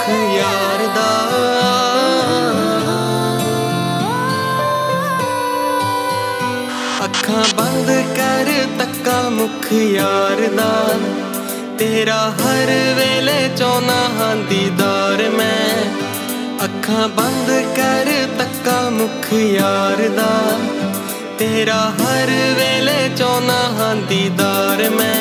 मुख यार दा। अखां बंद कर तक्का मुख यार दा, तेरा हर वेले चौना हां दीदार मैं। अखां बंद कर तक्का मुख यार दा, तेरा हर वेले चौना हां दीदार मैं।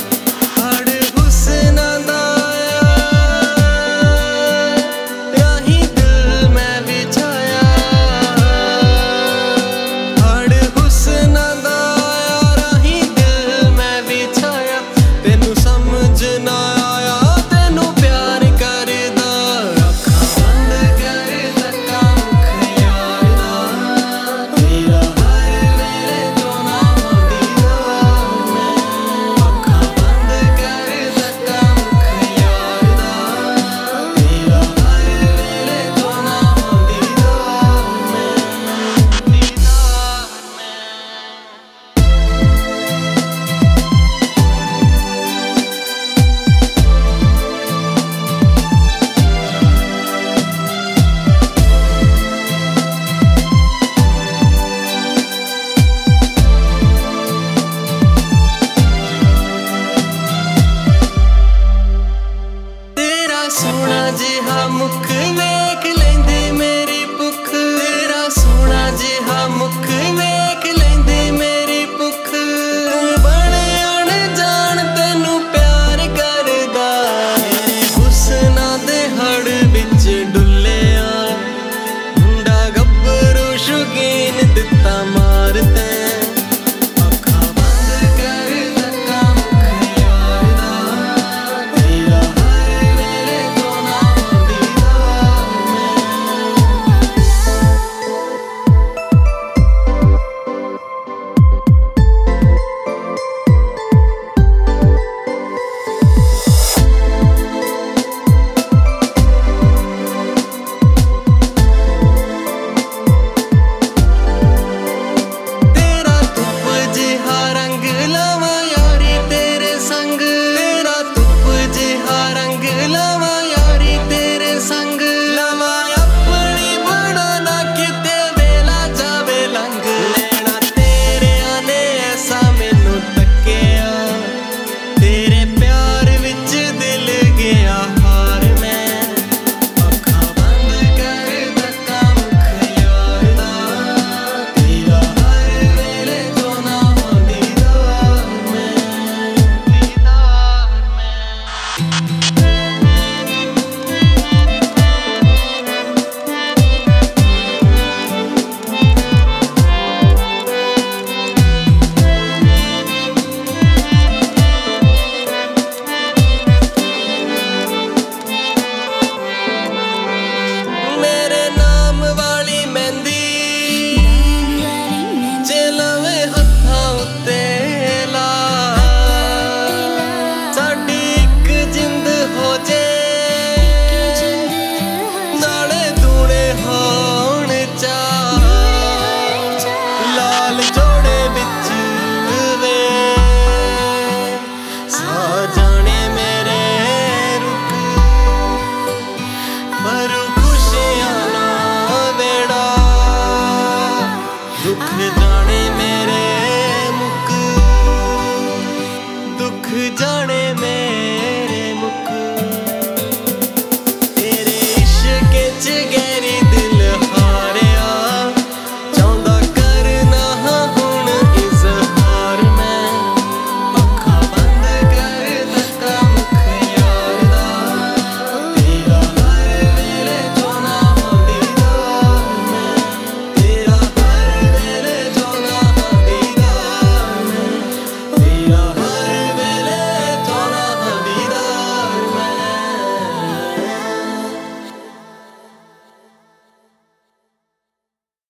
सोना जिहा मुख वेख लेंदी मेरी भुख, तेरा सोना जिहा मुख वेख लेंदी मेरी भुख। तू बने अनजान तैनू प्यार करदा, तेरे हुस्ना दे हड़ विच डुल्लिया। मुंडा गब्बरू शौकीन दित्ता मार तैं। खुशियां ना वेड़ा दुख